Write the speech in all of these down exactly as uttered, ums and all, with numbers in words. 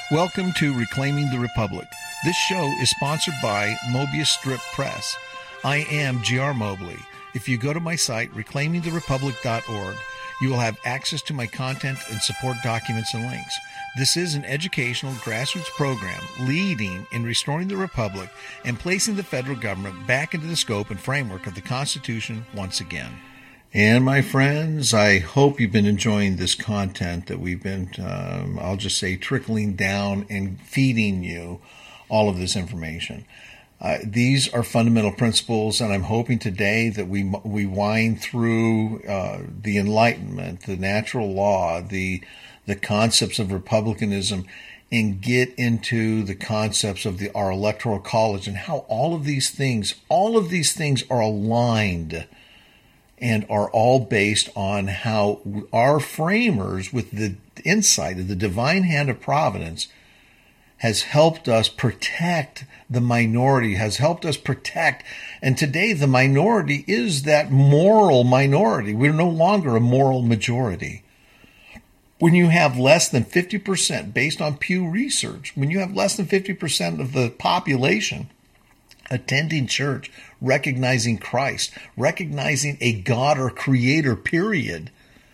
Welcome to Reclaiming the Republic. This show is sponsored by Mobius Strip Press. I am G R Mobley. If you go to my site, reclaiming the republic dot org, you will have access to my content and support documents and links. This is an educational grassroots program leading in restoring the Republic and placing the federal government back into the scope and framework of the Constitution once again. And my friends, I hope you've been enjoying this content that we've been, um, I'll just say, trickling down and feeding you all of this information. Uh, these are fundamental principles, and I'm hoping today that we we wind through uh, the Enlightenment, the natural law, the the concepts of republicanism, and get into the concepts of the our electoral college and how all of these things, all of these things are aligned and are all based on how our framers, with the insight of the divine hand of providence, has helped us protect the minority, has helped us protect. And today the minority is that moral minority. We're no longer a moral majority. When you have less than fifty percent, based on Pew Research, when you have less than fifty percent of the population attending church, recognizing Christ, recognizing a God or creator, period,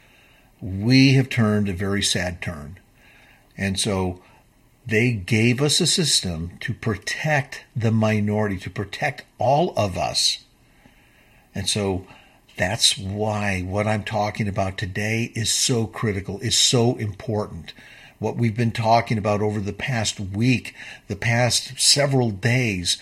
we have turned a very sad turn. And so they gave us a system to protect the minority, to protect all of us. And so that's why what I'm talking about today is so critical, is so important. What we've been talking about over the past week, the past several days,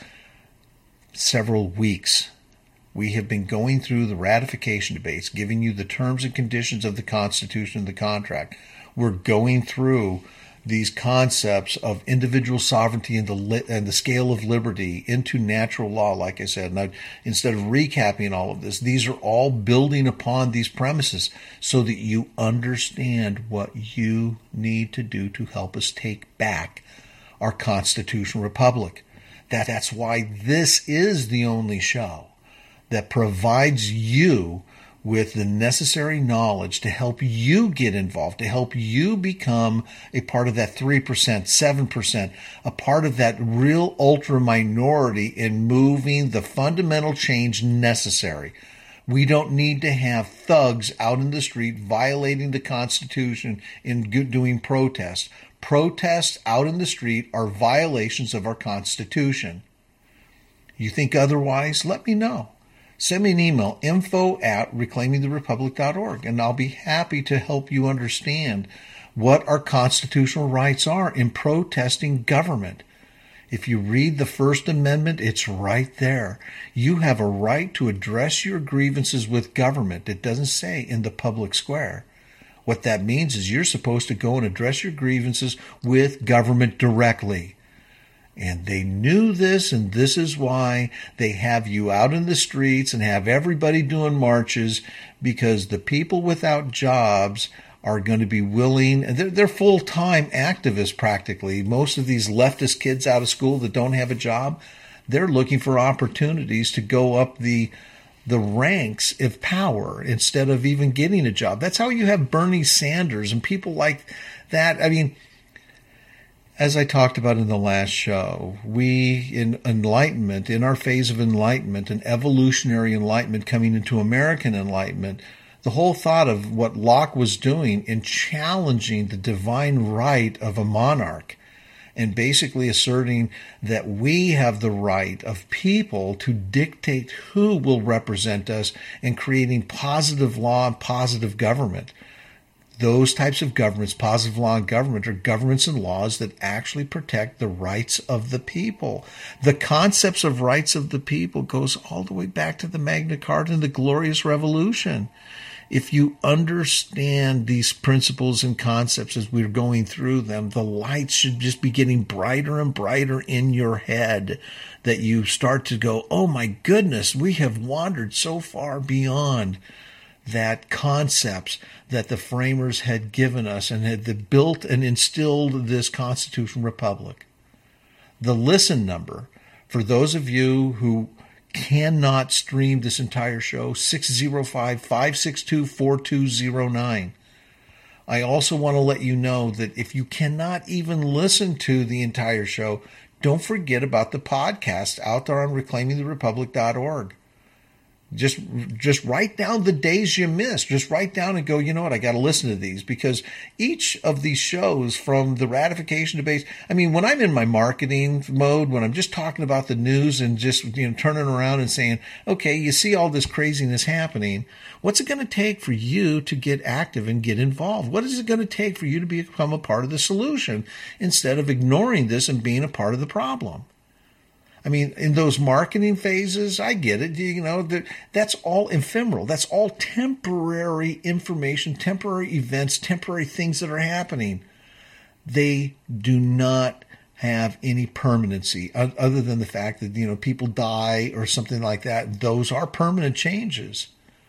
several weeks, we have been going through the ratification debates, giving you the terms and conditions of the Constitution and the contract. We're going through these concepts of individual sovereignty and the li- and the scale of liberty into natural law, like I said. And I, instead of recapping all of this, these are all building upon these premises so that you understand what you need to do to help us take back our constitutional republic. That, that's why this is the only show that provides you with the necessary knowledge to help you get involved, to help you become a part of that three percent, seven percent, a part of that real ultra minority in moving the fundamental change necessary. We don't need to have thugs out in the street violating the Constitution and doing protests. Protests out in the street are violations of our Constitution. You think otherwise? Let me know. Send me an email, info at reclaiming the republic dot org, and I'll be happy to help you understand what our constitutional rights are in protesting government. If you read the First Amendment, it's right there. You have a right to address your grievances with government. It doesn't say in the public square. What that means is you're supposed to go and address your grievances with government directly. And they knew this, and this is why they have you out in the streets and have everybody doing marches, because the people without jobs are going to be willing, and they're, they're full-time activists practically. Most of these leftist kids out of school that don't have a job, they're looking for opportunities to go up the the ranks of power instead of even getting a job. That's how you have Bernie Sanders and people like that. I mean, as I talked about in the last show, we in enlightenment, in our phase of enlightenment and evolutionary enlightenment coming into American enlightenment, the whole thought of what Locke was doing in challenging the divine right of a monarch and basically asserting that we have the right of people to dictate who will represent us and creating positive law and positive government. Those types of governments, positive law and government, are governments and laws that actually protect the rights of the people. The concepts of rights of the people goes all the way back to the Magna Carta and the Glorious Revolution. If you understand these principles and concepts as we're going through them, the lights should just be getting brighter and brighter in your head, that you start to go, oh my goodness, we have wandered so far beyond that concepts that the framers had given us and had built and instilled this constitutional republic. The listen number, for those of you who cannot stream this entire show, six oh five, five six two, four two oh nine. I also want to let you know that if you cannot even listen to the entire show, don't forget about the podcast out there on reclaiming the republic dot org. Just just write down the days you missed. Just write down and go, you know what, I got to listen to these, because each of these shows, from the ratification debates, I mean, when I'm in my marketing mode, when I'm just talking about the news and just, you know, turning around and saying, okay, you see all this craziness happening, what's it going to take for you to get active and get involved? What is it going to take for you to become a part of the solution instead of ignoring this and being a part of the problem? I mean, in those marketing phases, I get it. You know, that's all ephemeral. That's all temporary information, temporary events, temporary things that are happening. They do not have any permanency other than the fact that, you know, people die or something like that. Those are permanent changes.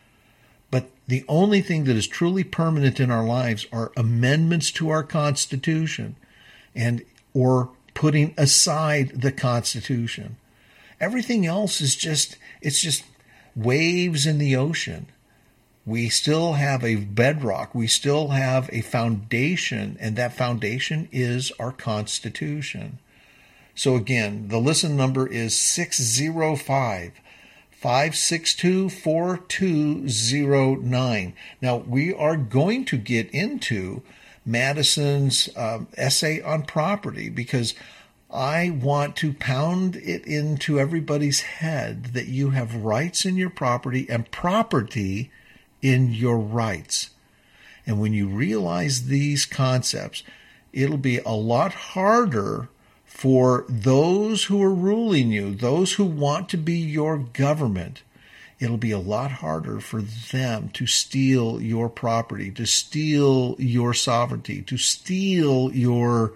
But the only thing that is truly permanent in our lives are amendments to our Constitution and or putting aside the Constitution. Everything else is just, it's just waves in the ocean. We still have a bedrock. We still have a foundation, and that foundation is our Constitution. So again, the listen number is six oh five, five six two, four two oh nine. Now, we are going to get into Madison's um, essay on property, because I want to pound it into everybody's head that you have rights in your property and property in your rights. And when you realize these concepts, it'll be a lot harder for those who are ruling you, those who want to be your government. It'll be a lot harder for them to steal your property, to steal your sovereignty, to steal your,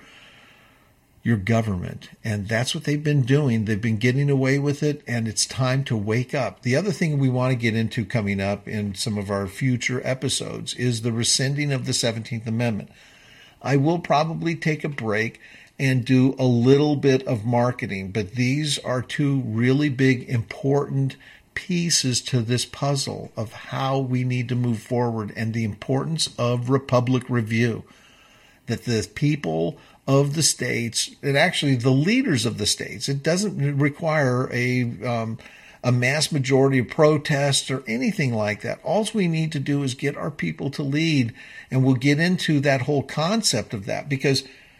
your government. And that's what they've been doing. They've been getting away with it, and it's time to wake up. The other thing we want to get into coming up in some of our future episodes is the rescinding of the seventeenth Amendment. I will probably take a break and do a little bit of marketing, but these are two really big, important pieces to this puzzle of how we need to move forward, and the importance of Republic Review. That the people of the states, and actually the leaders of the states, it doesn't require a um, a mass majority of protests or anything like that. All we need to do is get our people to lead, and we'll get into that whole concept of that, because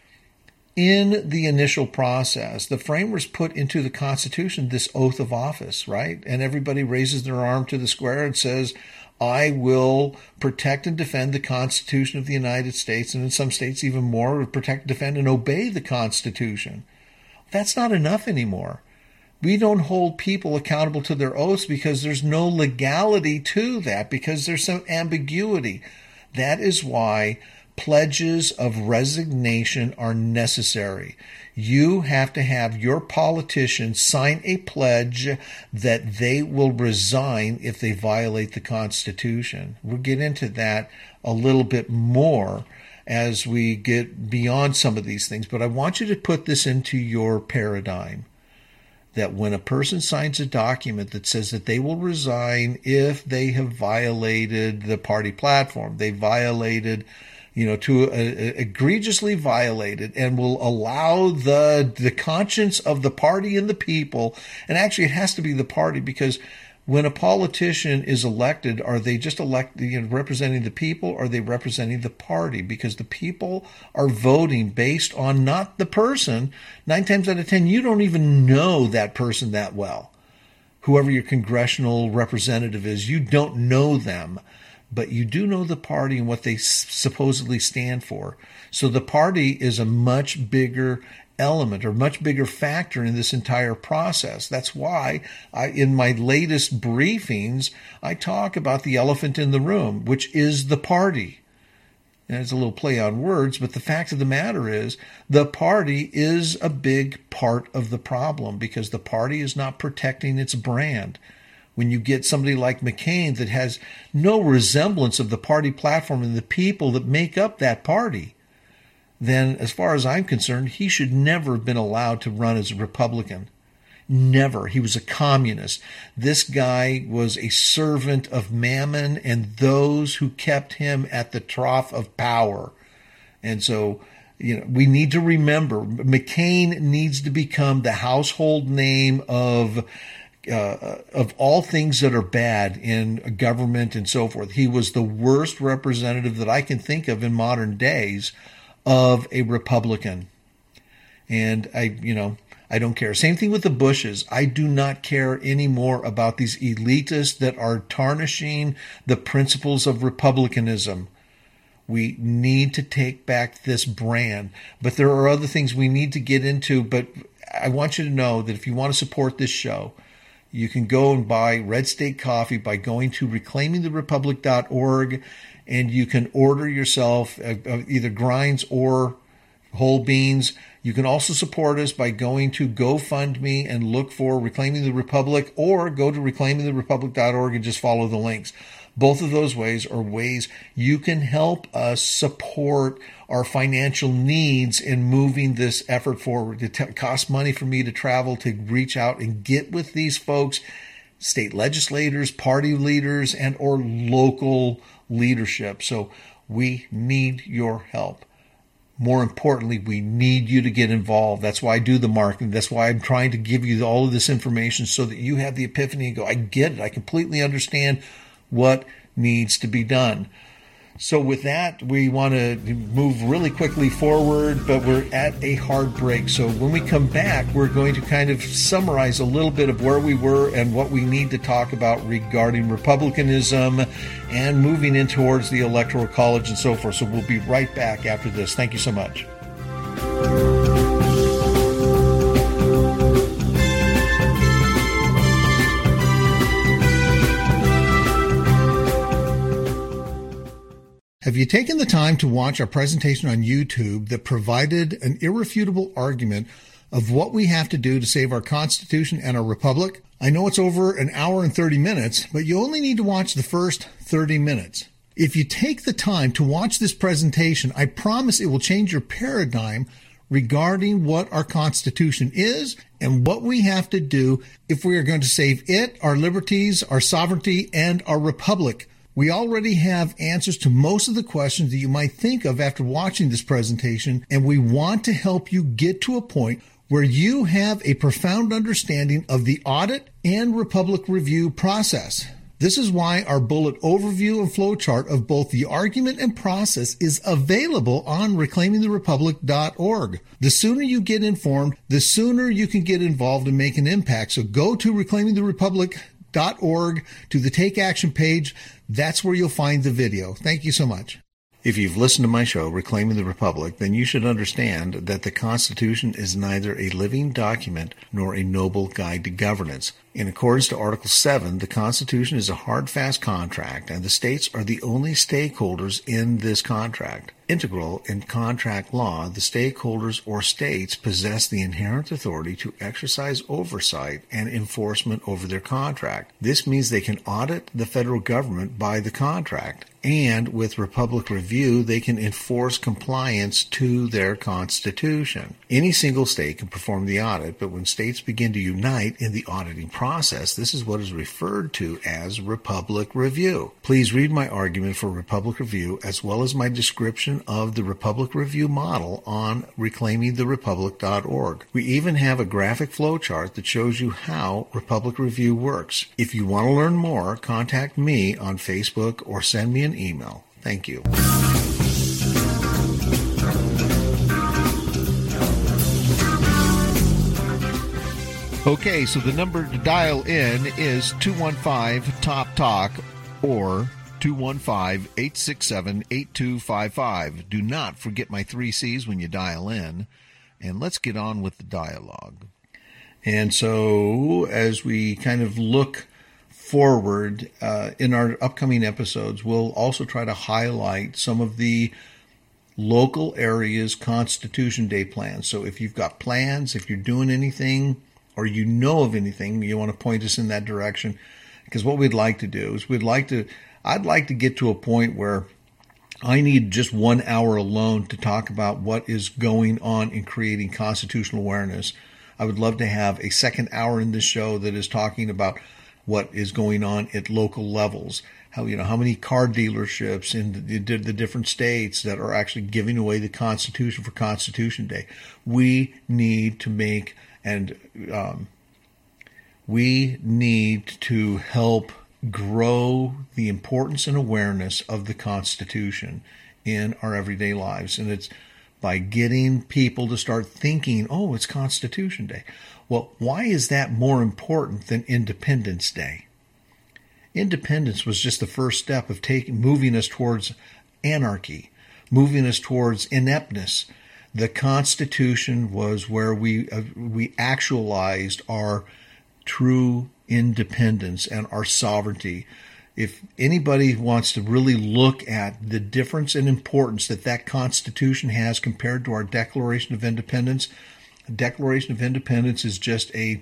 in the initial process, the framers put into the Constitution this oath of office, right? And everybody raises their arm to the square and says, I will protect and defend the Constitution of the United States, and in some states even more, protect, defend, and obey the Constitution. That's not enough anymore. We don't hold people accountable to their oaths because there's no legality to that, because there's some ambiguity. That is why pledges of resignation are necessary. You have to have your politicians sign a pledge that they will resign if they violate the Constitution. We'll get into that a little bit more as we get beyond some of these things, but I want you to put this into your paradigm, that when a person signs a document that says that they will resign if they have violated the party platform, they violated you know, to uh, egregiously violated, and will allow the the conscience of the party and the people, and actually it has to be the party, because when a politician is elected, are they just elect, you know, representing the people, or are they representing the party? Because the people are voting based on not the person. Nine times out of ten, you don't even know that person that well. Whoever your congressional representative is, you don't know them. But you do know the party and what they supposedly stand for. So the party is a much bigger element, or much bigger factor in this entire process. That's why I, in my latest briefings, I talk about the elephant in the room, which is the party. And it's a little play on words, but the fact of the matter is the party is a big part of the problem, because the party is not protecting its brand. When you get somebody like McCain that has no resemblance of the party platform and the people that make up that party, then as far as I'm concerned, he should never have been allowed to run as a Republican. Never. He was a communist. This guy was a servant of Mammon and those who kept him at the trough of power. And so, you know, we need to remember McCain needs to become the household name of uh, of all things that are bad in government and so forth. He was the worst representative that I can think of in modern days of a Republican. And I, you know, I don't care. Same thing with the Bushes. I do not care anymore about these elitists that are tarnishing the principles of republicanism. We need to take back this brand. But there are other things we need to get into. But I want you to know that if you want to support this show, you can go and buy Red State Coffee by going to reclaiming the republic dot org, and you can order yourself either grinds or whole beans. You can also support us by going to GoFundMe and look for Reclaiming the Republic, or go to reclaiming the republic dot org and just follow the links. Both of those ways are ways you can help us support our financial needs in moving this effort forward. It t- costs money for me to travel to reach out and get with these folks, state legislators, party leaders, and or local leadership. So we need your help. More importantly, we need you to get involved. That's why I do the marketing. That's why I'm trying to give you all of this information so that you have the epiphany and go, I get it. I completely understand what needs to be done. So with that, we want to move really quickly forward, but we're at a hard break. So when we come back, we're going to kind of summarize a little bit of where we were and what we need to talk about regarding republicanism and moving in towards the Electoral College and so forth. So we'll be right back after this. Thank you so much. Have you taken the time to watch our presentation on YouTube that provided an irrefutable argument of what we have to do to save our Constitution and our Republic? I know it's over an hour and thirty minutes, but you only need to watch the first thirty minutes. If you take the time to watch this presentation, I promise it will change your paradigm regarding what our Constitution is and what we have to do if we are going to save it, our liberties, our sovereignty, and our Republic. We already have answers to most of the questions that you might think of after watching this presentation, and we want to help you get to a point where you have a profound understanding of the audit and Republic review process. This is why our bullet overview and flowchart of both the argument and process is available on reclaiming the republic dot org. The sooner you get informed, the sooner you can get involved and make an impact. So go to reclaiming the republic dot org to the Take Action page. That's where you'll find the video. Thank you so much. If you've listened to my show, Reclaiming the Republic, then you should understand that the Constitution is neither a living document nor a noble guide to governance. In accordance to Article seven, the Constitution is a hard, fast contract, and the states are the only stakeholders in this contract. Integral in contract law, the stakeholders or states possess the inherent authority to exercise oversight and enforcement over their contract. This means they can audit the federal government by the contract, and with Republic Review, they can enforce compliance to their Constitution. Any single state can perform the audit, but when states begin to unite in the auditing process, this is what is referred to as Republic Review. Please read my argument for Republic Review as well as my description of the Republic Review model on reclaiming the republic dot org. We even have a graphic flowchart that shows you how Republic Review works. If you want to learn more, contact me on Facebook or send me an email. Thank you. Okay, so the number to dial in is two one five top talk or two one five, eight six seven, eight two five five. Do not forget my three C's when you dial in, and let's get on with the dialogue. And so as we kind of look forward uh, in our upcoming episodes, we'll also try to highlight some of the local areas' Constitution Day plans. So if you've got plans, if you're doing anything, or you know of anything, you want to point us in that direction. Because what we'd like to do is we'd like to, I'd like to get to a point where I need just one hour alone to talk about what is going on in creating constitutional awareness. I would love to have a second hour in this show that is talking about what is going on at local levels. How, you know, how many car dealerships in the, the different states that are actually giving away the Constitution for Constitution Day. We need to make, and um, we need to help grow the importance and awareness of the Constitution in our everyday lives. And it's by getting people to start thinking, oh, it's Constitution Day. Well, why is that more important than Independence Day? Independence was just the first step of taking, moving us towards anarchy, moving us towards ineptness. The Constitution was where we uh, we actualized our true independence and our sovereignty. If anybody wants to really look at the difference and importance that that Constitution has compared to our Declaration of Independence, the Declaration of Independence is just a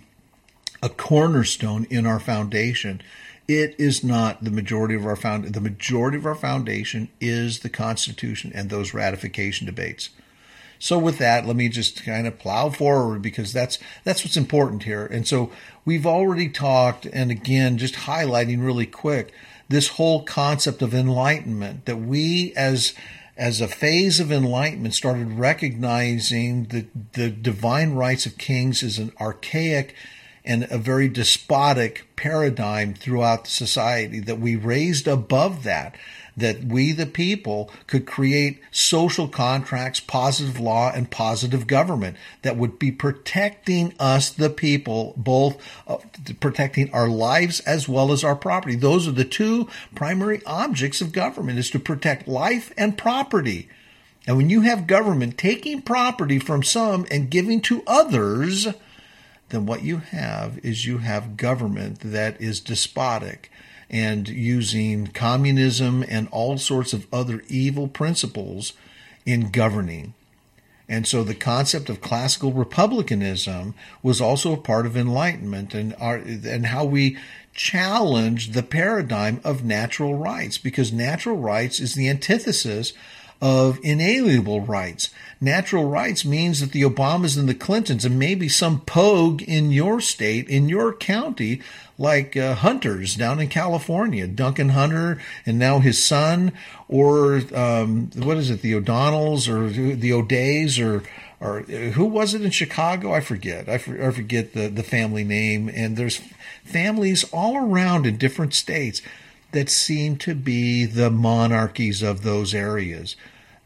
a cornerstone in our foundation. It is not the majority of our found. The majority of our foundation is the Constitution and those ratification debates. So with that, let me just kind of plow forward because that's that's what's important here. And so we've already talked, and again, just highlighting really quick, this whole concept of enlightenment, that we as as a phase of enlightenment started recognizing that the divine rights of kings is an archaic and a very despotic paradigm throughout society, that we raised above that, that we, the people, could create social contracts, positive law, and positive government that would be protecting us, the people, both uh, protecting our lives as well as our property. Those are the two primary objects of government, is to protect life and property. And when you have government taking property from some and giving to others, then what you have is you have government that is despotic and using communism and all sorts of other evil principles in governing. And so the concept of classical republicanism was also a part of Enlightenment, and our, and how we challenge the paradigm of natural rights, because natural rights is the antithesis of inalienable rights. Natural rights means that the Obamas and the Clintons and maybe some pogue in your state, in your county, like uh, Hunter's down in California, Duncan Hunter and now his son, or um, what is it, the O'Donnells or the O'Days, or or who was it in Chicago? I forget. I, for, I forget the, the family name. And there's families all around in different states that seem to be the monarchies of those areas.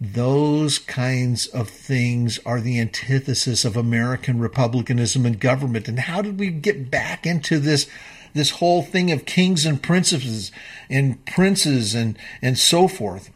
Those kinds of things are the antithesis of American republicanism and government. And how did we get back into this this whole thing of kings and princes and princes and, and so forth?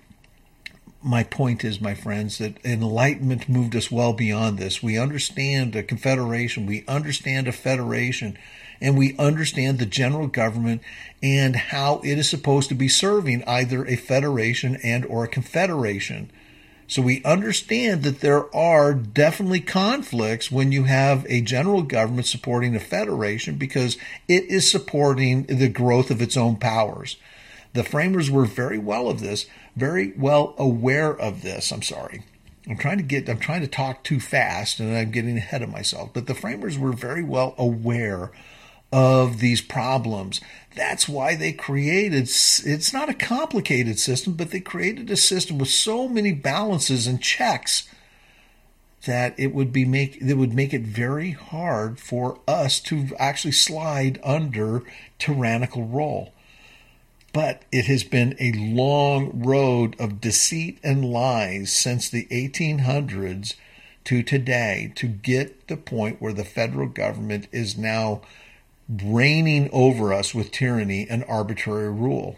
My point is, my friends, that Enlightenment moved us well beyond this. We understand a confederation, we understand a federation, and we understand the general government and how it is supposed to be serving either a federation and or a confederation. So we understand that there are definitely conflicts when you have a general government supporting a federation, because it is supporting the growth of its own powers. The framers were very well of this, very well aware of this. I'm sorry. I'm trying to get, I'm trying to talk too fast and I'm getting ahead of myself. But the framers were very well aware of these problems. That's why they created, it's not a complicated system, but they created a system with so many balances and checks that it would be make it would make it very hard for us to actually slide under tyrannical rule. But it has been a long road of deceit and lies since the eighteen hundreds to today to get the point where the federal government is now reigning over us with tyranny and arbitrary rule.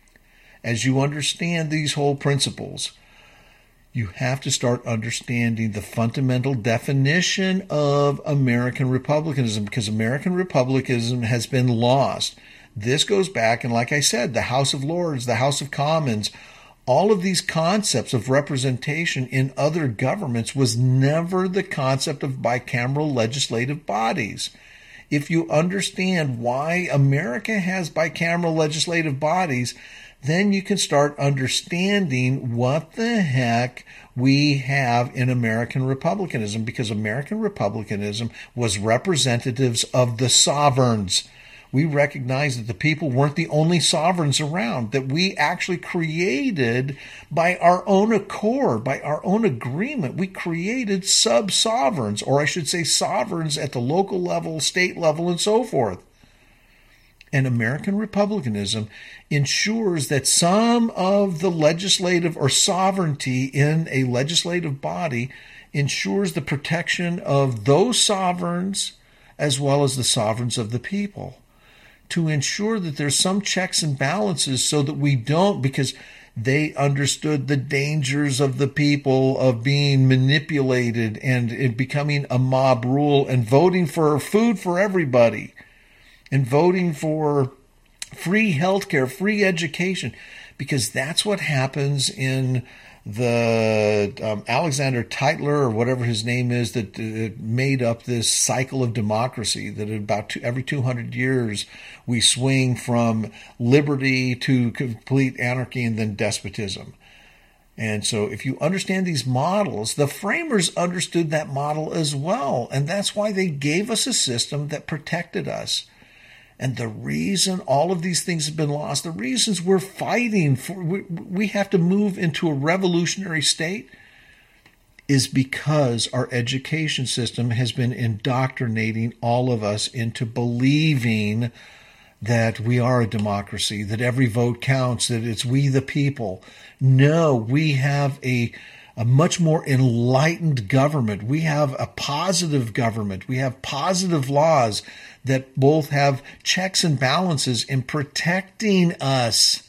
As you understand these whole principles, you have to start understanding the fundamental definition of American republicanism, because American republicanism has been lost. This goes back, and like I said, the House of Lords, the House of Commons, all of these concepts of representation in other governments was never the concept of bicameral legislative bodies. If you understand why America has bicameral legislative bodies, then you can start understanding what the heck we have in American republicanism, because American republicanism was representatives of the sovereigns. We recognize that the people weren't the only sovereigns around, that we actually created by our own accord, by our own agreement. We created sub-sovereigns, or I should say sovereigns at the local level, state level, and so forth. And American republicanism ensures that some of the legislative or sovereignty in a legislative body ensures the protection of those sovereigns as well as the sovereigns of the people, to ensure that there's some checks and balances so that we don't, because they understood the dangers of the people of being manipulated and it becoming a mob rule and voting for food for everybody and voting for free healthcare, free education, because that's what happens in the um, Alexander Tytler, or whatever his name is, that uh, made up this cycle of democracy, that about two, every two hundred years we swing from liberty to complete anarchy and then despotism. And so if you understand these models, the framers understood that model as well. And that's why they gave us a system that protected us. And the reason all of these things have been lost, the reasons we're fighting for, we, we have to move into a revolutionary state, is because our education system has been indoctrinating all of us into believing that we are a democracy, that every vote counts, that it's we the people. No, we have a a much more enlightened government. We have a positive government. We have positive laws that both have checks and balances in protecting us.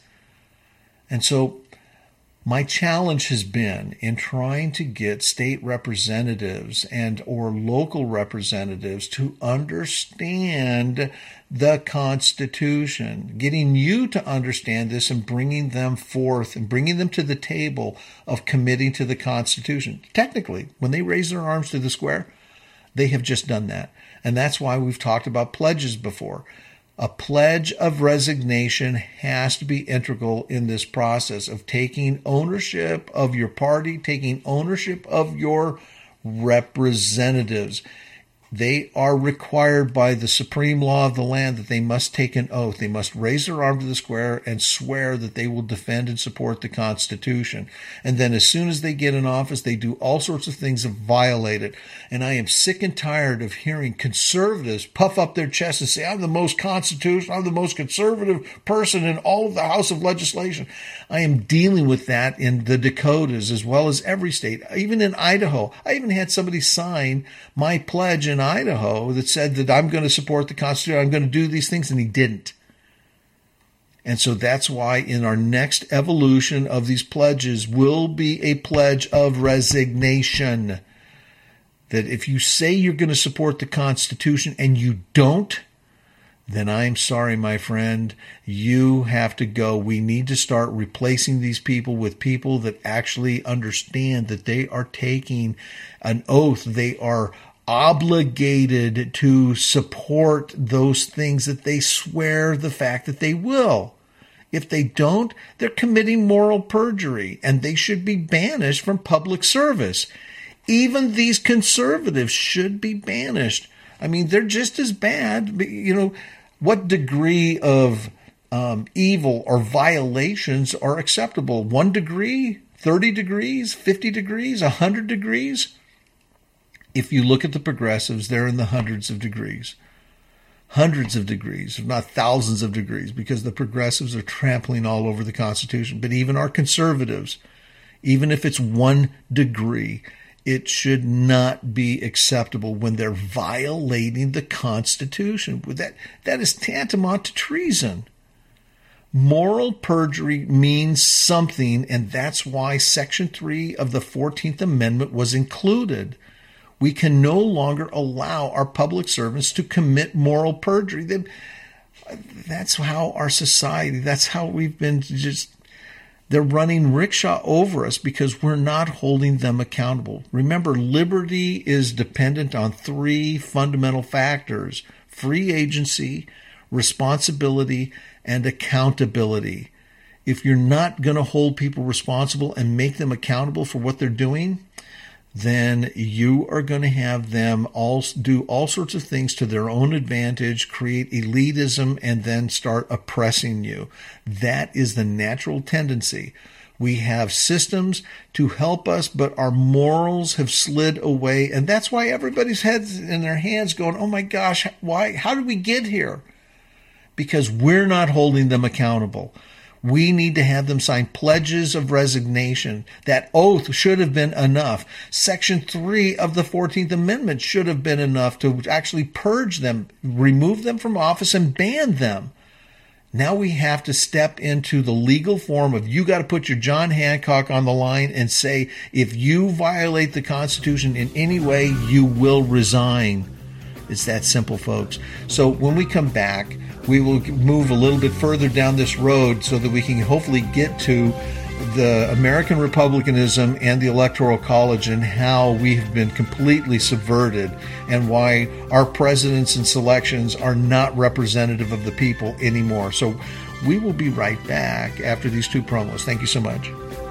And so my challenge has been in trying to get state representatives and or local representatives to understand the Constitution, getting you to understand this and bringing them forth and bringing them to the table of committing to the Constitution. Technically, when they raise their arms to the square, they have just done that. And that's why we've talked about pledges before. A pledge of resignation has to be integral in this process of taking ownership of your party, taking ownership of your representatives. They are required by the supreme law of the land that they must take an oath. They must raise their arm to the square and swear that they will defend and support the Constitution. And then as soon as they get in office, they do all sorts of things to violate it. And I am sick and tired of hearing conservatives puff up their chests and say, I'm the most constitutional, I'm the most conservative person in all of the House of Legislation. I am dealing with that in the Dakotas as well as every state, even in Idaho. I even had somebody sign my pledge in Idaho that said that I'm going to support the Constitution, I'm going to do these things, and he didn't. And so that's why in our next evolution of these pledges will be a pledge of resignation. That if you say you're going to support the Constitution and you don't, then I'm sorry, my friend, you have to go. We need to start replacing these people with people that actually understand that they are taking an oath. They are obligated to support those things that they swear the fact that they will. If they don't, they're committing moral perjury, and they should be banished from public service. Even these conservatives should be banished. I mean, they're just as bad. You know, what degree of um, evil or violations are acceptable? One degree, thirty degrees, fifty degrees, one hundred degrees? If you look at the progressives, they're in the hundreds of degrees. Hundreds of degrees, if not thousands of degrees, because the progressives are trampling all over the Constitution. But even our conservatives, even if it's one degree, it should not be acceptable when they're violating the Constitution. That, that is tantamount to treason. Moral perjury means something, and that's why Section three of the fourteenth Amendment was included. We can no longer allow our public servants to commit moral perjury. That's how our society, that's how we've been just, they're running rickshaw over us because we're not holding them accountable. Remember, liberty is dependent on three fundamental factors: free agency, responsibility, and accountability. if you're not going to hold people responsible and make them accountable for what they're doing, then you are going to have them all do all sorts of things to their own advantage, create elitism, and then start oppressing you. That is the natural tendency. We have systems to help us, but our morals have slid away. And that's why everybody's heads in their hands going, oh my gosh, why? How did we get here? Because we're not holding them accountable. We need to have them sign pledges of resignation. That oath should have been enough. Section three of the fourteenth Amendment should have been enough to actually purge them, remove them from office, and ban them. Now we have to step into the legal form of you got to put your John Hancock on the line and say, if you violate the Constitution in any way, you will resign. It's that simple, folks. So when we come back, we will move a little bit further down this road so that we can hopefully get to the American Republicanism and the Electoral College and how we have been completely subverted and why our presidents and selections are not representative of the people anymore. So we will be right back after these two promos. Thank you so much.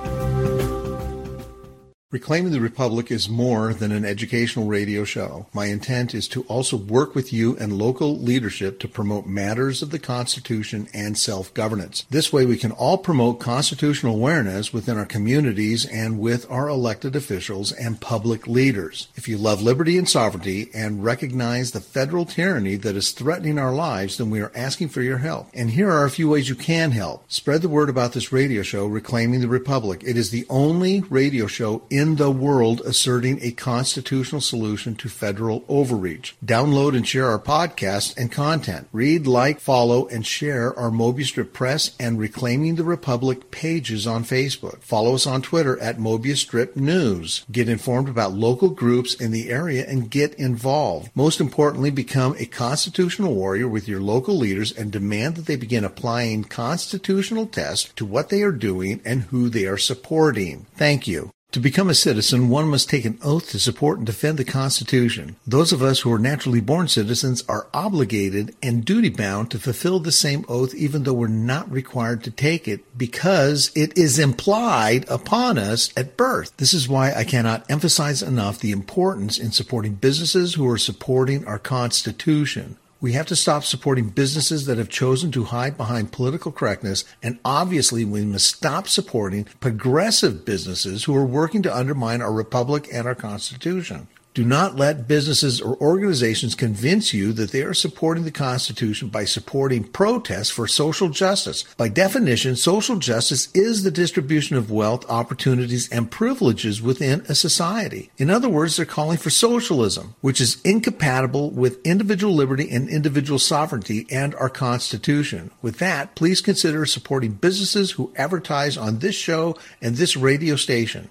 Reclaiming the Republic is more than an educational radio show. My intent is to also work with you and local leadership to promote matters of the Constitution and self-governance. This way we can all promote constitutional awareness within our communities and with our elected officials and public leaders. If you love liberty and sovereignty and recognize the federal tyranny that is threatening our lives, then we are asking for your help. And here are a few ways you can help. Spread the word about this radio show, Reclaiming the Republic. It is the only radio show in in the world asserting a constitutional solution to federal overreach. Download and share our podcasts and content. Read, like, follow, and share our Mobius Strip Press and Reclaiming the Republic pages on Facebook. Follow us on Twitter at Mobius Strip News. Get informed about local groups in the area and get involved. Most importantly, become a constitutional warrior with your local leaders and demand that they begin applying constitutional tests to what they are doing and who they are supporting. Thank you. To become a citizen, one must take an oath to support and defend the Constitution. Those of us who are naturally born citizens are obligated and duty-bound to fulfill the same oath even though we're not required to take it because it is implied upon us at birth. This is why I cannot emphasize enough the importance in supporting businesses who are supporting our Constitution. We have to stop supporting businesses that have chosen to hide behind political correctness, and obviously we must stop supporting progressive businesses who are working to undermine our republic and our Constitution. Do not let businesses or organizations convince you that they are supporting the Constitution by supporting protests for social justice. By definition, social justice is the distribution of wealth, opportunities, and privileges within a society. In other words, they're calling for socialism, which is incompatible with individual liberty and individual sovereignty and our Constitution. With that, please consider supporting businesses who advertise on this show and this radio station.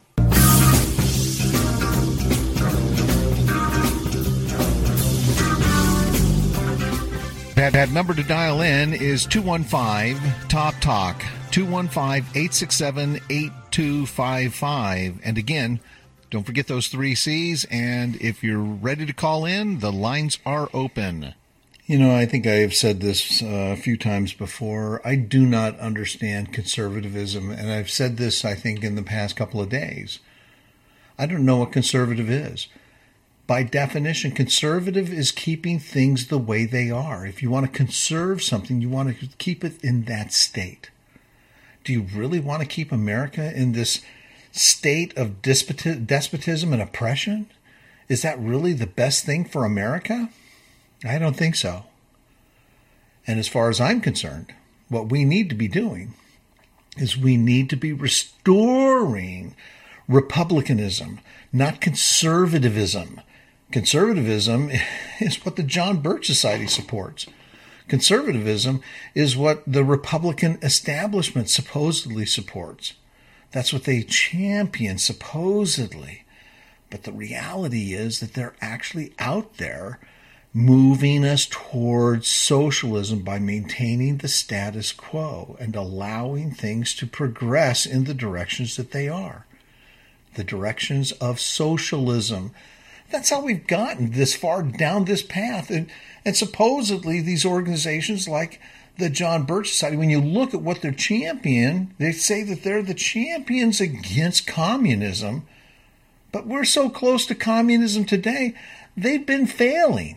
That, that number to dial in is two one five, T O P, TALK, two one five, eight six seven, eight two five five. And again, don't forget those three C's, and if you're ready to call in, the lines are open. You know, I think I have said this uh, a few times before. I do not understand conservatism, and I've said this, I think, in the past couple of days. I don't know what conservative is. By definition, conservative is keeping things the way they are. If you want to conserve something, you want to keep it in that state. Do you really want to keep America in this state of despotism and oppression? Is that really the best thing for America? I don't think so. And as far as I'm concerned, what we need to be doing is we need to be restoring republicanism, not conservatism. Conservatism is what the John Birch Society supports. Conservatism is what the Republican establishment supposedly supports. That's what they champion, supposedly. But the reality is that they're actually out there moving us towards socialism by maintaining the status quo and allowing things to progress in the directions that they are. The directions of socialism. That's how we've gotten this far down this path. And, and supposedly these organizations like the the John Birch Society, when you look at what they're championing, they say that they're the champions against communism. But we're so close to communism today, they've been failing.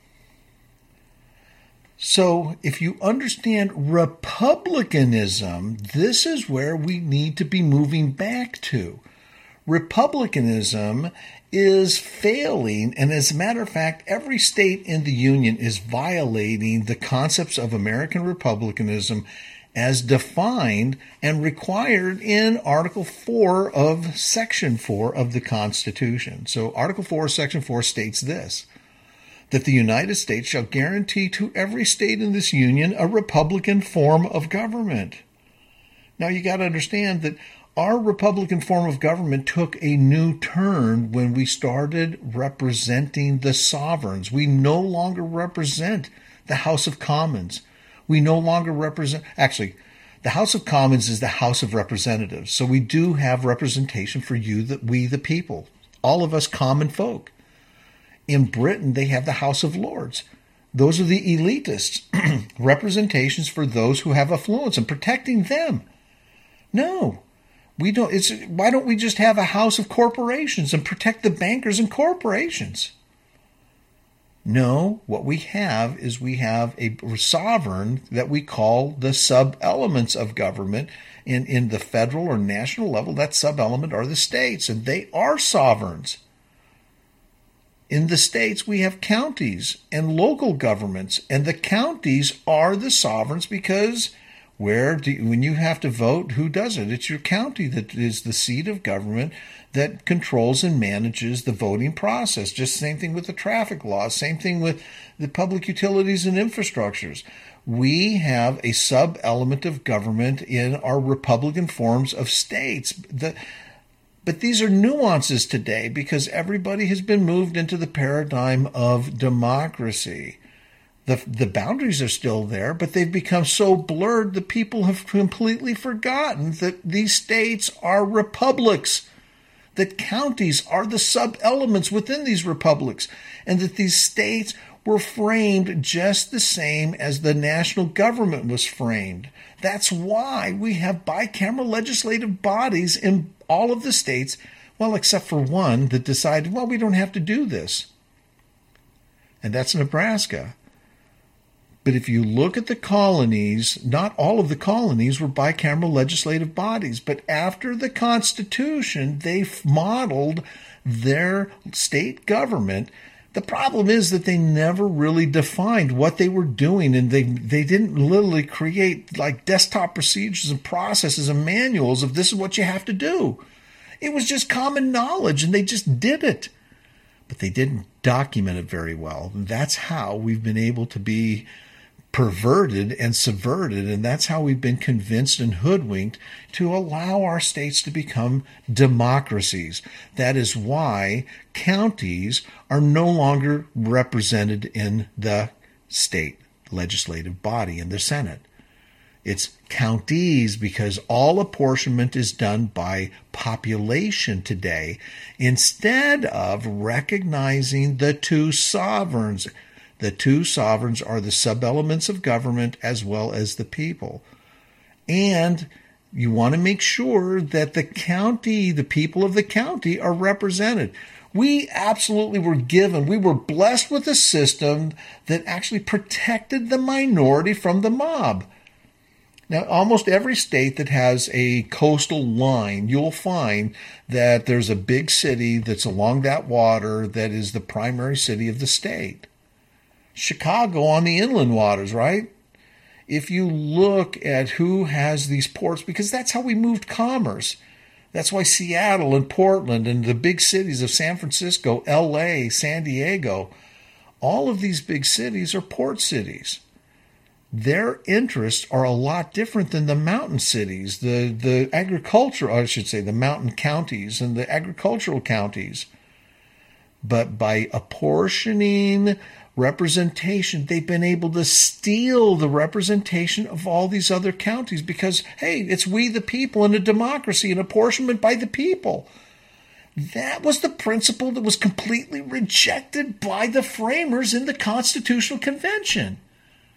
So if you understand republicanism, this is where we need to be moving back to. Republicanism is failing, and as a matter of fact, every state in the Union is violating the concepts of American republicanism as defined and required in Article four of Section four of the Constitution. So Article four, Section four states this: that the United States shall guarantee to every state in this union a Republican form of government. Now you got to understand that our Republican form of government took a new turn when we started representing the sovereigns. We no longer represent the House of Commons. We no longer represent, actually, the House of Commons is the House of Representatives. So we do have representation for you, that we the people, all of us common folk. In Britain, they have the House of Lords. Those are the elitists, representations for those who have affluence and protecting them. No, we don't. It's why don't we just have a House of Corporations and protect the bankers and corporations? No, what we have is we have a sovereign that we call the sub-elements of government. In, in the federal or national level, that sub-element are the states, and they are sovereigns. In the states, we have counties and local governments, and the counties are the sovereigns because where do you, when you have to vote, who does it? It's your county that is the seat of government that controls and manages the voting process. Just the same thing with the traffic laws, same thing with the public utilities and infrastructures. We have a sub-element of government in our Republican forms of states. The, But these are nuances today because everybody has been moved into the paradigm of democracy. The, the boundaries are still there, but they've become so blurred that people have completely forgotten that these states are republics, that counties are the sub-elements within these republics, and that these states were framed just the same as the national government was framed. That's why we have bicameral legislative bodies in all of the states, well, except for one that decided, well, we don't have to do this. And that's Nebraska. But if you look at the colonies, not all of the colonies were bicameral legislative bodies. But after the Constitution, they modeled their state government. The problem is that they never really defined what they were doing, and they, they didn't literally create like desktop procedures and processes and manuals of this is what you have to do. It was just common knowledge, and they just did it. But they didn't document it very well. That's how we've been able to be perverted and subverted, and that's how we've been convinced and hoodwinked to allow our states to become democracies. That is why counties are no longer represented in the state legislative body, in the Senate. It's counties because all apportionment is done by population today instead of recognizing the two sovereigns. The two sovereigns are the sub-elements of government as well as the people. And you want to make sure that the county, the people of the county are represented. We absolutely were given, we were blessed with a system that actually protected the minority from the mob. Now, almost every state that has a coastal line, you'll find that there's a big city that's along that water that is the primary city of the state. Chicago on the inland waters, right? If you look at who has these ports, because that's how we moved commerce. That's why Seattle and Portland and the big cities of San Francisco, L A, San Diego, all of these big cities are port cities. Their interests are a lot different than the mountain cities, the, the agriculture, I should say, the mountain counties and the agricultural counties. But by apportioning representation, they've been able to steal the representation of all these other counties because, hey, it's we the people in a democracy, an apportionment by the people. That was the principle that was completely rejected by the framers in the Constitutional Convention.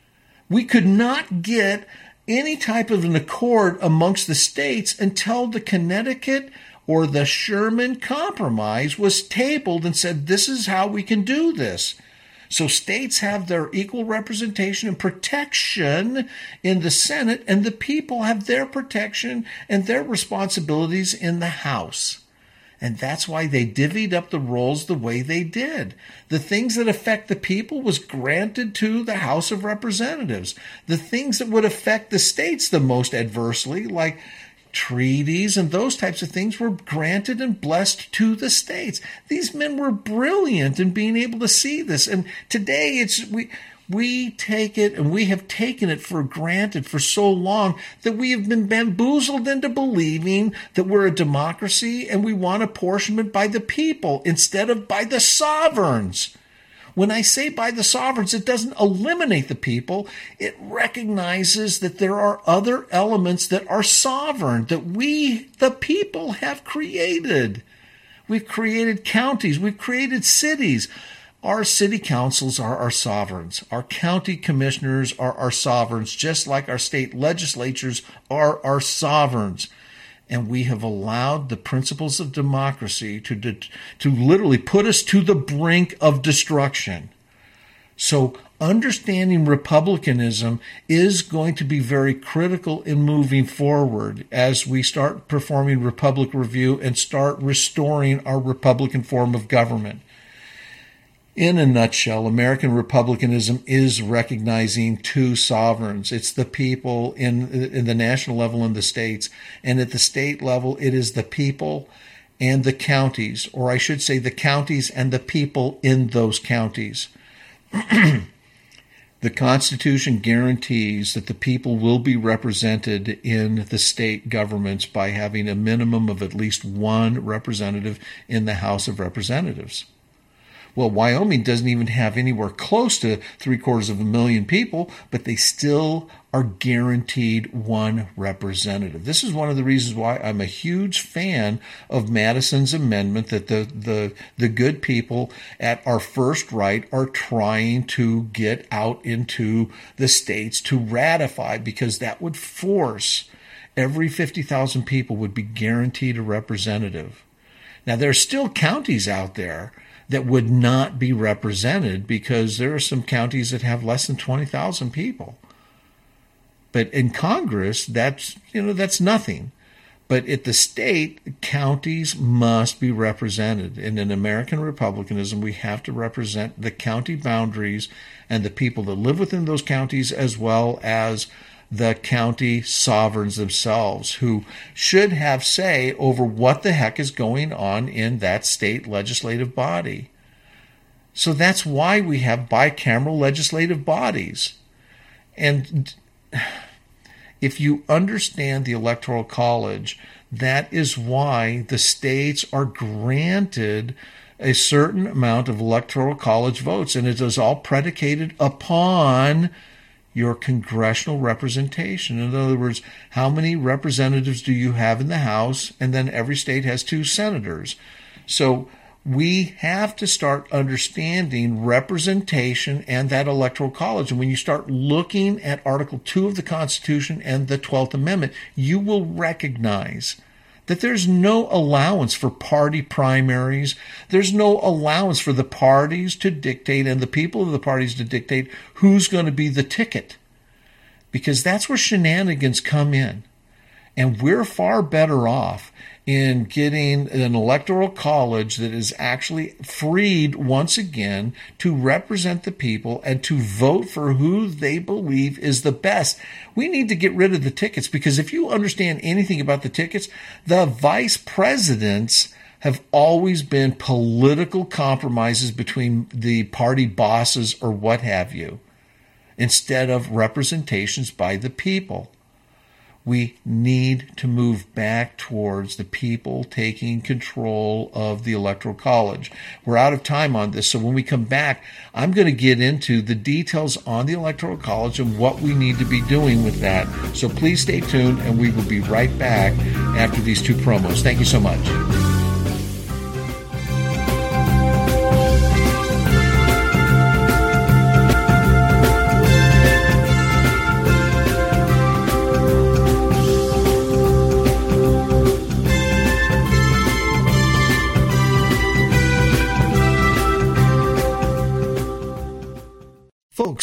We could not get any type of an accord amongst the states until the Connecticut or the Sherman Compromise was tabled and said, this is how we can do this. So states have their equal representation and protection in the Senate, and the people have their protection and their responsibilities in the House. And that's why they divvied up the roles the way they did. The things that affect the people was granted to the House of Representatives. The things that would affect the states the most adversely, like treaties and those types of things, were granted and blessed to the states. These men were brilliant in being able to see this. And today it's we we take it, and we have taken it for granted for so long that we have been bamboozled into believing that we're a democracy and we want apportionment by the people instead of by the sovereigns. When I say by the sovereigns, it doesn't eliminate the people. It recognizes that there are other elements that are sovereign, that we, the people, have created. We've created counties. We've created cities. Our city councils are our sovereigns. Our county commissioners are our sovereigns, just like our state legislatures are our sovereigns. And we have allowed the principles of democracy to, to, to literally put us to the brink of destruction. So understanding republicanism is going to be very critical in moving forward as we start performing Republic Review and start restoring our Republican form of government. In a nutshell, American republicanism is recognizing two sovereigns. It's the people in, in the national level in the states, and at the state level, it is the people and the counties, or I should say the counties and the people in those counties. The Constitution guarantees that the people will be represented in the state governments by having a minimum of at least one representative in the House of Representatives. Well, Wyoming doesn't even have anywhere close to three quarters of a million people, but they still are guaranteed one representative. This is one of the reasons why I'm a huge fan of Madison's amendment that the, the, the good people at our first right are trying to get out into the states to ratify, because that would force every fifty thousand people would be guaranteed a representative. Now, there are still counties out there that would not be represented because there are some counties that have less than twenty thousand people. But in Congress, that's, you know, that's nothing. But at the state, counties must be represented. And in American republicanism, we have to represent the county boundaries and the people that live within those counties, as well as the county sovereigns themselves, who should have say over what the heck is going on in that state legislative body. So that's why we have bicameral legislative bodies. And if you understand the Electoral College, that is why the states are granted a certain amount of Electoral College votes, and it is all predicated upon your congressional representation. In other words, how many representatives do you have in the House? And then every state has two senators. So we have to start understanding representation and that Electoral College. And when you start looking at Article two of the Constitution and the twelfth Amendment, you will recognize that there's no allowance for party primaries. There's no allowance for the parties to dictate and the people of the parties to dictate who's going to be the ticket, because that's where shenanigans come in. And we're far better off in getting an electoral college that is actually freed once again to represent the people and to vote for who they believe is the best. We need to get rid of the tickets, because if you understand anything about the tickets, the vice presidents have always been political compromises between the party bosses or what have you, instead of representations by the people. We need to move back towards the people taking control of the Electoral College. We're out of time on this, so when we come back, I'm going to get into the details on the Electoral College and what we need to be doing with that. So please stay tuned, and we will be right back after these two promos. Thank you so much.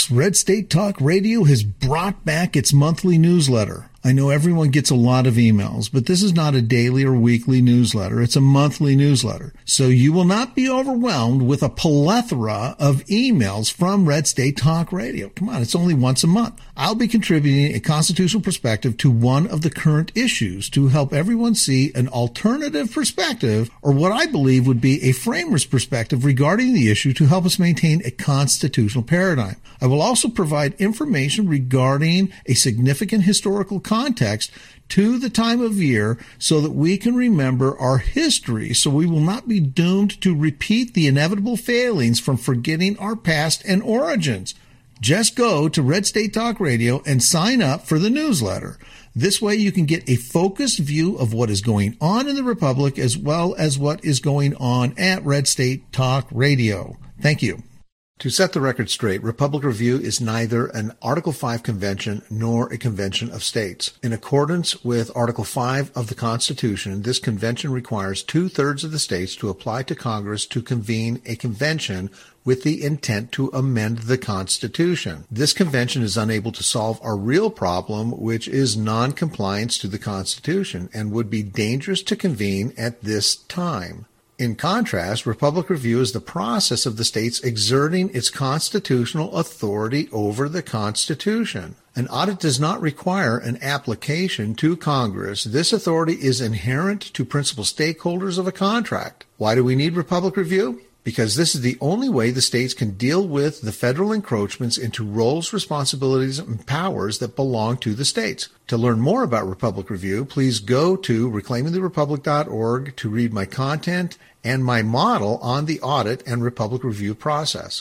folks, Red State Talk Radio has brought back its monthly newsletter. I know everyone gets a lot of emails, but this is not a daily or weekly newsletter. It's a monthly newsletter. So you will not be overwhelmed with a plethora of emails from Red State Talk Radio. Come on, it's only once a month. I'll be contributing a constitutional perspective to one of the current issues to help everyone see an alternative perspective, or what I believe would be a framer's perspective regarding the issue to help us maintain a constitutional paradigm. I will also provide information regarding a significant historical context to the time of year so that we can remember our history, so we will not be doomed to repeat the inevitable failings from forgetting our past and origins. Just go to Red State Talk Radio and sign up for the newsletter. This way you can get a focused view of what is going on in the Republic as well as what is going on at Red State Talk Radio. Thank you. To set the record straight, Republic Review is neither an Article five convention nor a convention of states. In accordance with Article five of the Constitution, this convention requires two-thirds of the states to apply to Congress to convene a convention with the intent to amend the Constitution. This convention is unable to solve our real problem, which is non-compliance to the Constitution, and would be dangerous to convene at this time. In contrast, Republic Review is the process of the states exerting its constitutional authority over the Constitution. An audit does not require an application to Congress. This authority is inherent to principal stakeholders of a contract. Why do we need Republic Review? Because this is the only way the states can deal with the federal encroachments into roles, responsibilities, and powers that belong to the states. To learn more about Republic Review, please go to reclaiming the republic dot org to read my content and my model on the audit and Republic Review process.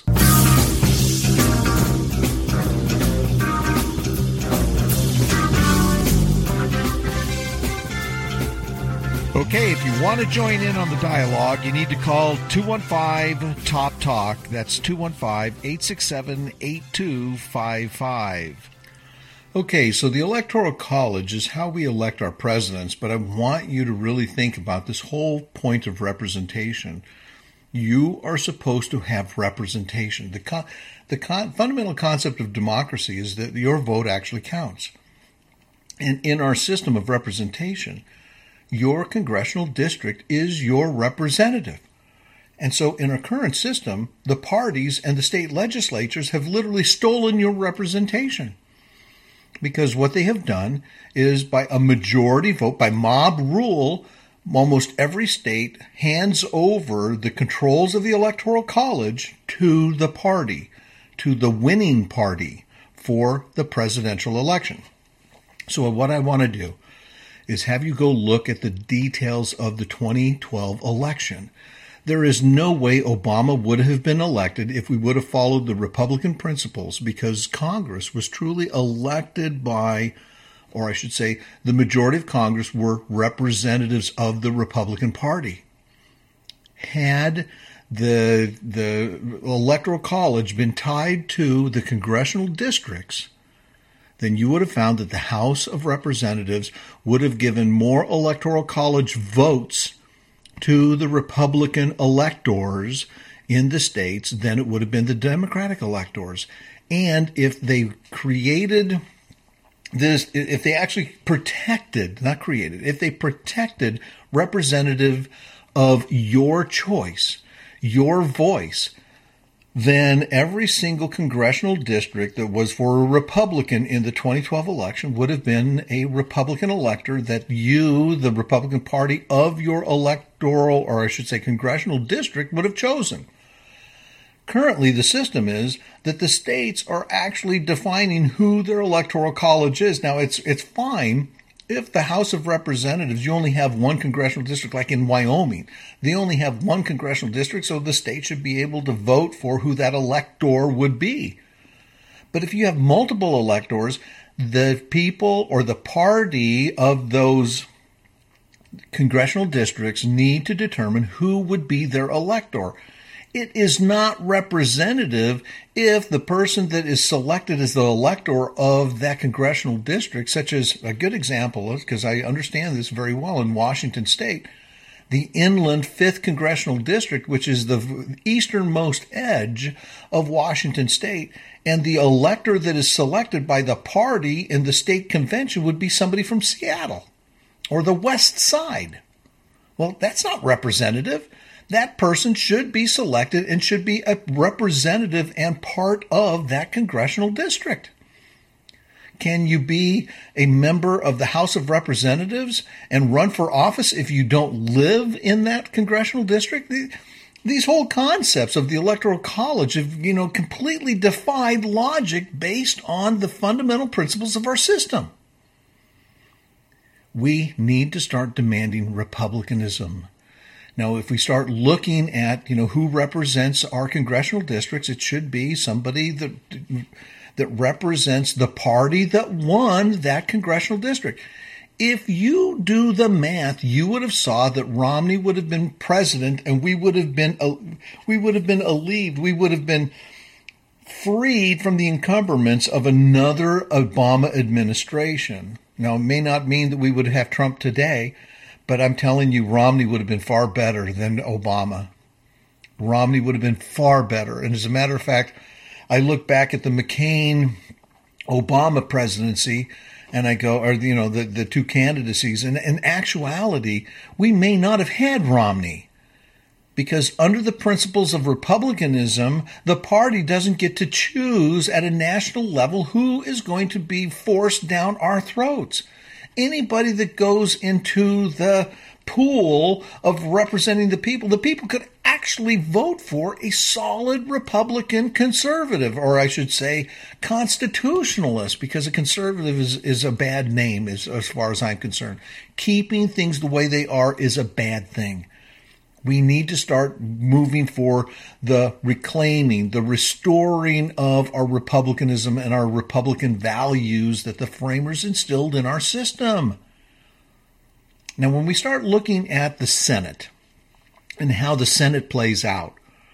Okay, if you want to join in on the dialogue, you need to call two one five, T O P, TALK. That's two one five, eight six seven, eight two five five. Okay, so the Electoral College is how we elect our presidents, but I want you to really think about this whole point of representation. You are supposed to have representation. The con- the con- fundamental concept of democracy is that your vote actually counts. And in our system of representation, your congressional district is your representative. And so in our current system, the parties and the state legislatures have literally stolen your representation. Because what they have done is, by a majority vote, by mob rule, almost every state hands over the controls of the Electoral College to the party, to the winning party for the presidential election. So what I want to do is have you go look at the details of the twenty twelve election. There is no way Obama would have been elected if we would have followed the Republican principles, because Congress was truly elected by, or I should say, the majority of Congress were representatives of the Republican Party. Had the, the Electoral College been tied to the congressional districts, then you would have found that the House of Representatives would have given more Electoral College votes to the Republican electors in the states than it would have been the Democratic electors. And if they created this, if they actually protected, not created, if they protected representative of your choice, your voice, then every single congressional district that was for a Republican in the twenty twelve election would have been a Republican elector that you, the Republican Party of your electoral, or I should say congressional district, would have chosen. Currently, the system is that the states are actually defining who their electoral college is. Now, it's it's fine if the House of Representatives, you only have one congressional district, like in Wyoming. They only have one congressional district, so the state should be able to vote for who that elector would be. But if you have multiple electors, the people or the party of those congressional districts need to determine who would be their elector. It is not representative if the person that is selected as the elector of that congressional district, such as a good example, because I understand this very well in Washington State, the inland fifth Congressional District, which is the easternmost edge of Washington State, and the elector that is selected by the party in the state convention would be somebody from Seattle or the West Side. Well, that's not representative. That person should be selected and should be a representative and part of that congressional district. Can you be a member of the House of Representatives and run for office if you don't live in that congressional district? These whole concepts of the Electoral College have, you know, completely defied logic based on the fundamental principles of our system. We need to start demanding republicanism. Now, if we start looking at, you know, who represents our congressional districts, it should be somebody that that represents the party that won that congressional district. If you do the math, you would have saw that Romney would have been president, and we would have been uh, we would have been alleviated, we would have been freed from the encumbrance of another Obama administration. Now, it may not mean that we would have Trump today, but I'm telling you, Romney would have been far better than Obama. Romney would have been far better. And as a matter of fact, I look back at the McCain-Obama presidency, and I go, or, you know, the, the two candidacies, and in actuality, we may not have had Romney. Because under the principles of republicanism, the party doesn't get to choose at a national level who is going to be forced down our throats. Anybody that goes into the pool of representing the people, the people could actually vote for a solid Republican conservative, or I should say constitutionalist, because a conservative is, is a bad name as, as far as I'm concerned. Keeping things the way they are is a bad thing. We need to start moving for the reclaiming, the restoring of our republicanism and our Republican values that the framers instilled in our system. Now, when we start looking at the Senate and how the Senate plays out,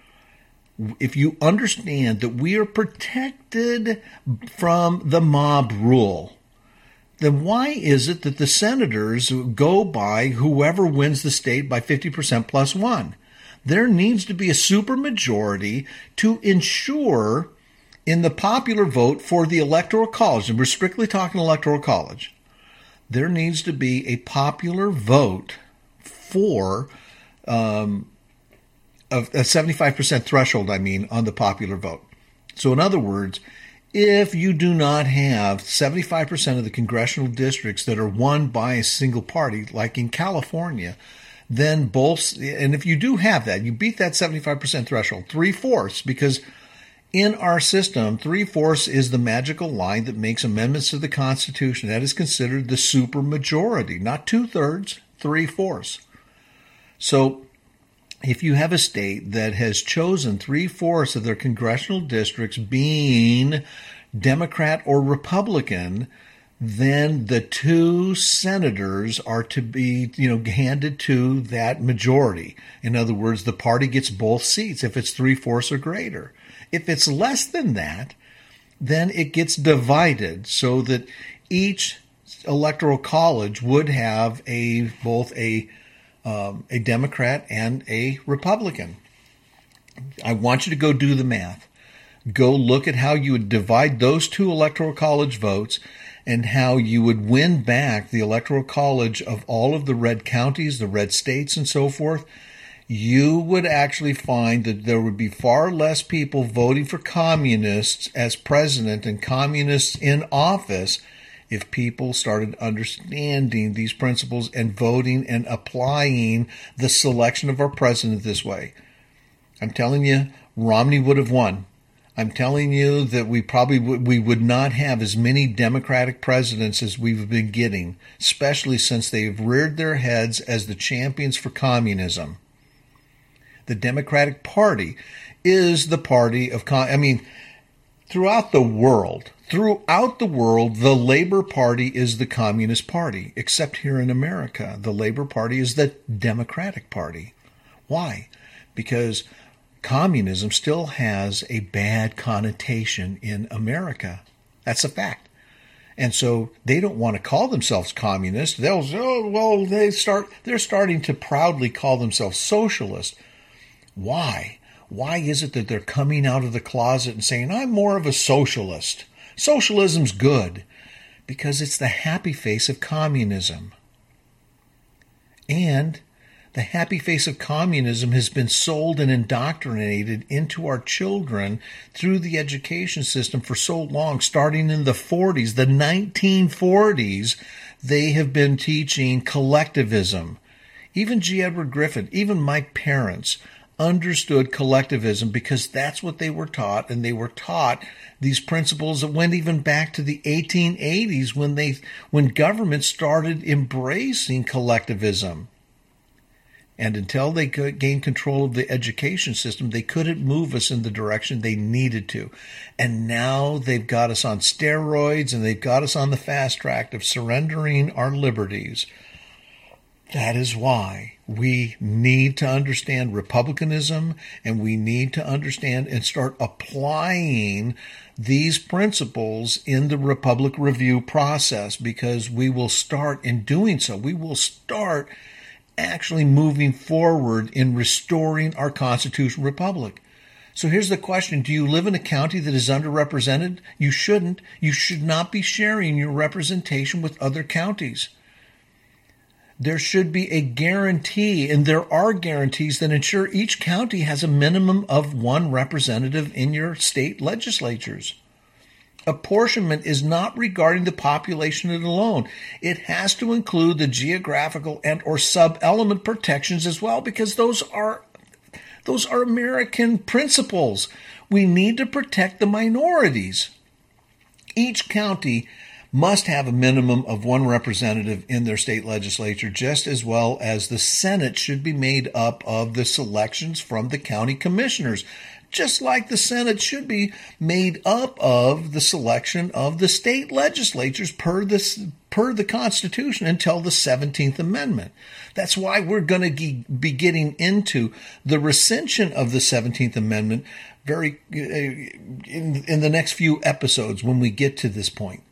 if you understand that we are protected from the mob rule, then why is it that the senators go by whoever wins the state by fifty percent plus one? There needs to be a supermajority to ensure in the popular vote for the Electoral College, and we're strictly talking Electoral College, there needs to be a popular vote for um, a, a seventy-five percent threshold, I mean, on the popular vote. So in other words, if you do not have seventy-five percent of the congressional districts that are won by a single party, like in California, then both, and if you do have that, you beat that seventy-five percent threshold, three-fourths, because in our system, three-fourths is the magical line that makes amendments to the Constitution. That is considered the supermajority, not two-thirds, three-fourths. So if you have a state that has chosen three-fourths of their congressional districts being Democrat or Republican, then the two senators are to be, you know, handed to that majority. In other words, the party gets both seats if it's three-fourths or greater. If it's less than that, then it gets divided so that each electoral college would have a both a um, a Democrat and a Republican. I want you to go do the math. Go look at how you would divide those two electoral college votes and how you would win back the electoral college of all of the red counties, the red states, and so forth. You would actually find that there would be far less people voting for communists as president and communists in office if people started understanding these principles and voting and applying the selection of our president this way. I'm telling you, Romney would have won. I'm telling you that we probably would, we would not have as many Democratic presidents as we've been getting, especially since they've reared their heads as the champions for communism. The Democratic Party is the party of, I mean, throughout the world, throughout the world, the Labor Party is the Communist Party, except here in America. The Labor Party is the Democratic Party. Why? Because communism still has a bad connotation in America. That's a fact. And so they don't want to call themselves communist. They'll say, oh, well, they start, they're starting to proudly call themselves socialist. Why? Why is it that they're coming out of the closet and saying, I'm more of a socialist? Socialism's good. Because it's the happy face of communism. And the happy face of communism has been sold and indoctrinated into our children through the education system for so long, starting in the forties, the nineteen forties, they have been teaching collectivism. Even G. Edward Griffin, even my parents understood collectivism because that's what they were taught, and they were taught these principles that went even back to the eighteen eighties when they when government started embracing collectivism. And until they could gain control of the education system, they couldn't move us in the direction they needed to. And now they've got us on steroids, and they've got us on the fast track of surrendering our liberties. That is why we need to understand republicanism, and we need to understand and start applying these principles in the Republic Review process, because we will start in doing so. We will start actually moving forward in restoring our constitutional republic. So here's the question. Do you live in a county that is underrepresented? You shouldn't. You should not be sharing your representation with other counties. There should be a guarantee, and there are guarantees that ensure each county has a minimum of one representative in your state legislatures. Apportionment is not regarding the population alone. It has to include the geographical and or sub-element protections as well, because those are those are American principles. We need to protect the minorities. Each county must have a minimum of one representative in their state legislature, just as well as the Senate should be made up of the selections from the county commissioners, just like the Senate should be made up of the selection of the state legislatures per the, per the Constitution until the seventeenth Amendment. That's why we're going to be getting into the rescission of the seventeenth Amendment very in, in the next few episodes when we get to this point.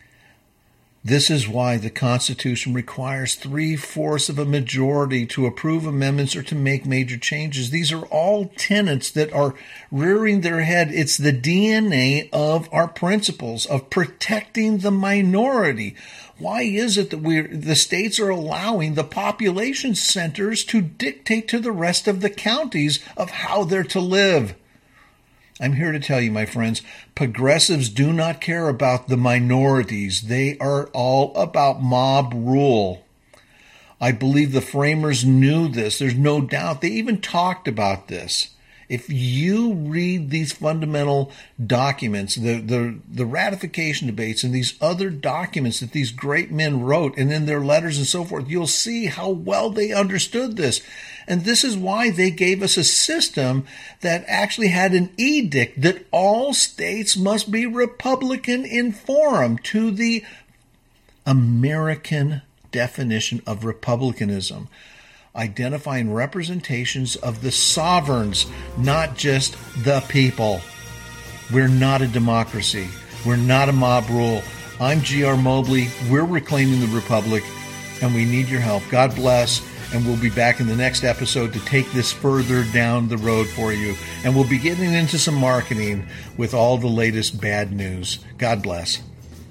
This is why the Constitution requires three-fourths of a majority to approve amendments or to make major changes. These are all tenets that are rearing their head. It's the D N A of our principles of protecting the minority. Why is it that we're, the states are allowing the population centers to dictate to the rest of the counties of how they're to live? I'm here to tell you, my friends, progressives do not care about the minorities. They are all about mob rule. I believe the framers knew this. There's no doubt. They even talked about this. If you read these fundamental documents, the, the, the ratification debates and these other documents that these great men wrote, and in their letters and so forth, you'll see how well they understood this. And this is why they gave us a system that actually had an edict that all states must be Republican in form to the American definition of republicanism, identifying representations of the sovereigns, not just the people. We're not a democracy. We're not a mob rule. I'm G R Mobley. We're reclaiming the Republic, and we need your help. God bless. And we'll be back in the next episode to take this further down the road for you. And we'll be getting into some marketing with all the latest bad news. God bless.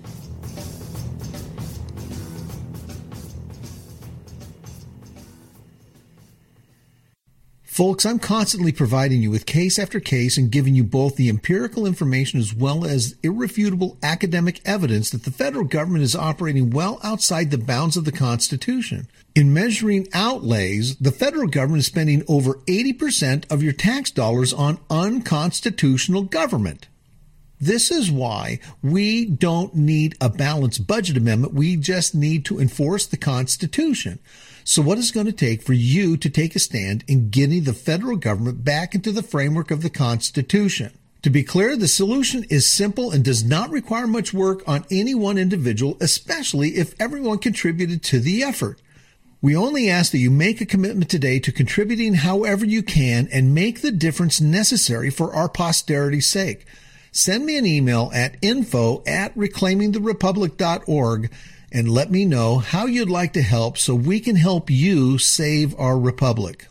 Folks, I'm constantly providing you with case after case and giving you both the empirical information as well as irrefutable academic evidence that the federal government is operating well outside the bounds of the Constitution. In measuring outlays, the federal government is spending over eighty percent of your tax dollars on unconstitutional government. This is why we don't need a balanced budget amendment. We just need to enforce the Constitution. So what is it going to take for you to take a stand in getting the federal government back into the framework of the Constitution? To be clear, the solution is simple and does not require much work on any one individual, especially if everyone contributed to the effort. We only ask that you make a commitment today to contributing however you can and make the difference necessary for our posterity's sake. Send me an email at info at reclaiming the republic dot org and let me know how you'd like to help so we can help you save our republic.